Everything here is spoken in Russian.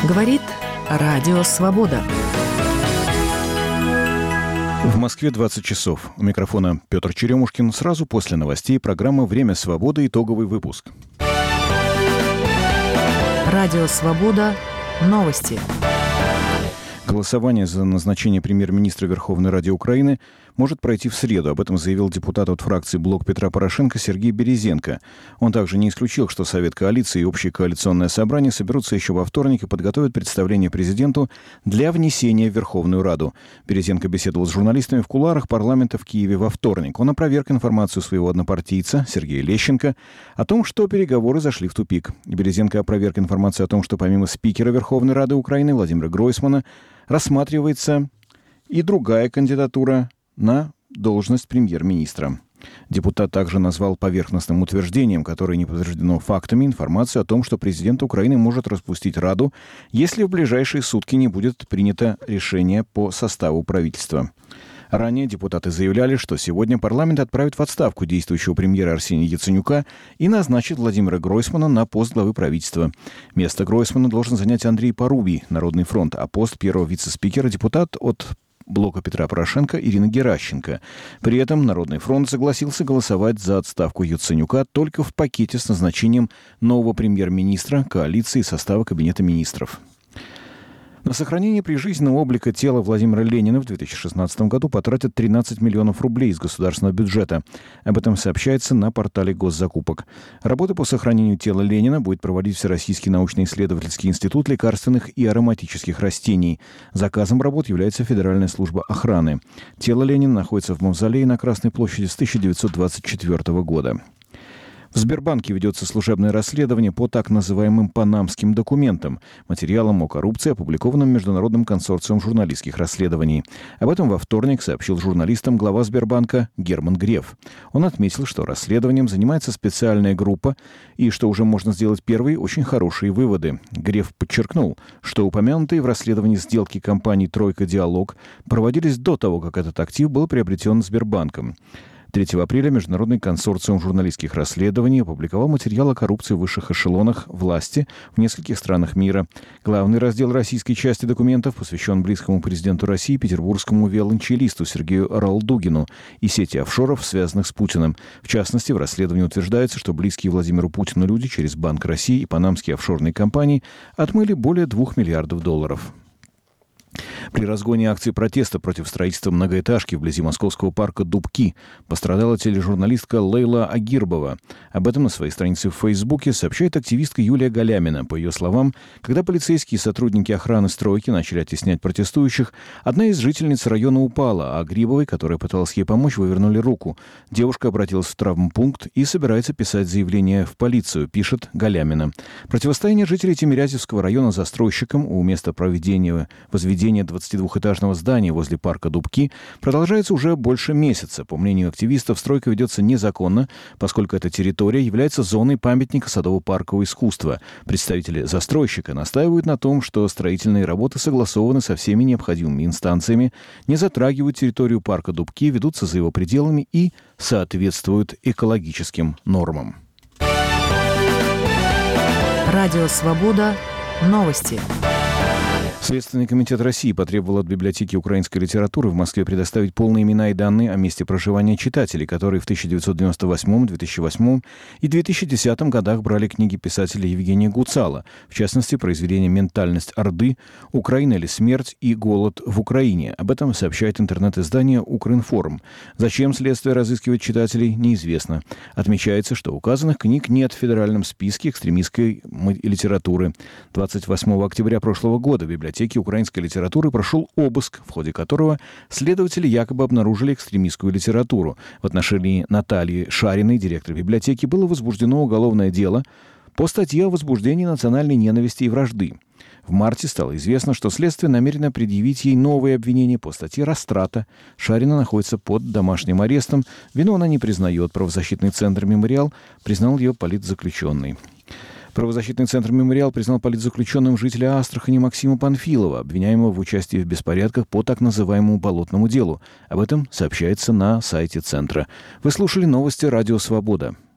Говорит Радио Свобода. В Москве 20 часов. У микрофона Петр Черемушкин. Сразу после новостей программа «Время свободы». Итоговый выпуск. Радио Свобода. Новости. Голосование за назначение премьер-министра Верховной Рады Украины может пройти в среду. Об этом заявил депутат от фракции «Блок Петра Порошенко» Сергей Березенко. Он также не исключил, что Совет коалиции и Общее коалиционное собрание соберутся еще во вторник и подготовят представление президенту для внесения в Верховную Раду. Березенко беседовал с журналистами в кулуарах парламента в Киеве во вторник. Он опроверг информацию своего однопартийца Сергея Лещенко о том, что переговоры зашли в тупик. Березенко опроверг информацию о том, что помимо спикера Верховной Рады Украины Владимира Гройсмана рассматривается и другая кандидатура на должность премьер-министра. Депутат также назвал поверхностным утверждением, которое не подтверждено фактами, информацию о том, что президент Украины может распустить Раду, если в ближайшие сутки не будет принято решение по составу правительства. Ранее депутаты заявляли, что сегодня парламент отправит в отставку действующего премьера Арсения Яценюка и назначит Владимира Гройсмана на пост главы правительства. Место Гройсмана должен занять Андрей Порубий, Народный фронт, а пост первого вице-спикера депутат от Блока Петра Порошенко Ирина Геращенко. При этом Народный фронт согласился голосовать за отставку Яценюка только в пакете с назначением нового премьер-министра, коалиции и состава Кабинета министров. На сохранение прижизненного облика тела Владимира Ленина в 2016 году потратят 13 миллионов рублей из государственного бюджета. Об этом сообщается на портале госзакупок. Работа по сохранению тела Ленина будет проводить Всероссийский научно-исследовательский институт лекарственных и ароматических растений. Заказом работ является Федеральная служба охраны. Тело Ленина находится в мавзолее на Красной площади с 1924 года. В Сбербанке ведется служебное расследование по так называемым панамским документам, материалам о коррупции, опубликованным Международным консорциумом журналистских расследований. Об этом во вторник сообщил журналистам глава Сбербанка Герман Греф. Он отметил, что расследованием занимается специальная группа и что уже можно сделать первые очень хорошие выводы. Греф подчеркнул, что упомянутые в расследовании сделки компании «Тройка Диалог» проводились до того, как этот актив был приобретен Сбербанком. 3 апреля Международный консорциум журналистских расследований опубликовал материал о коррупции в высших эшелонах власти в нескольких странах мира. Главный раздел российской части документов посвящен близкому президенту России петербургскому виолончелисту Сергею Ралдугину и сети офшоров, связанных с Путиным. В частности, в расследовании утверждается, что близкие Владимиру Путину люди через Банк России и панамские офшорные компании отмыли более 2 миллиардов долларов. При разгоне акции протеста против строительства многоэтажки вблизи московского парка Дубки пострадала тележурналистка Лейла Агирбова. Об этом на своей странице в Фейсбуке сообщает активистка Юлия Галямина. По ее словам, когда полицейские и сотрудники охраны стройки начали оттеснять протестующих, одна из жительниц района упала, а Агирбовой, которая пыталась ей помочь, вывернули руку. Девушка обратилась в травмпункт и собирается писать заявление в полицию, пишет Галямина. Противостояние жителей Тимирязевского района застройщикам у места возведения 22-этажного здания возле парка Дубки продолжается уже больше месяца. По мнению активистов, стройка ведется незаконно, поскольку эта территория является зоной памятника садово-паркового искусства. Представители застройщика настаивают на том, что строительные работы согласованы со всеми необходимыми инстанциями, не затрагивают территорию парка Дубки, ведутся за его пределами и соответствуют экологическим нормам. Радио Свобода. Новости. Следственный комитет России потребовал от библиотеки украинской литературы в Москве предоставить полные имена и данные о месте проживания читателей, которые в 1998, 2008 и 2010 годах брали книги писателя Евгения Гуцала, в частности, произведения «Ментальность Орды», «Украина или смерть» и «Голод в Украине». Об этом сообщает интернет-издание «Укринформ». Зачем следствие разыскивает читателей, неизвестно. Отмечается, что указанных книг нет в федеральном списке экстремистской литературы. 28 октября прошлого года в библиотеке украинской литературы прошел обыск, в ходе которого следователи якобы обнаружили экстремистскую литературу. В отношении Натальи Шариной, директора библиотеки, было возбуждено уголовное дело по статье о возбуждении национальной ненависти и вражды. В марте стало известно, что следствие намерено предъявить ей новые обвинения по статье «Растрата». Шарина находится под домашним арестом. Вину она не признает. Правозащитный центр «Мемориал» признал ее политзаключенной. Правозащитный центр «Мемориал» признал политзаключенным жителя Астрахани Максима Панфилова, обвиняемого в участии в беспорядках по так называемому болотному делу. Об этом сообщается на сайте центра. Вы слушали новости «Радио Свобода».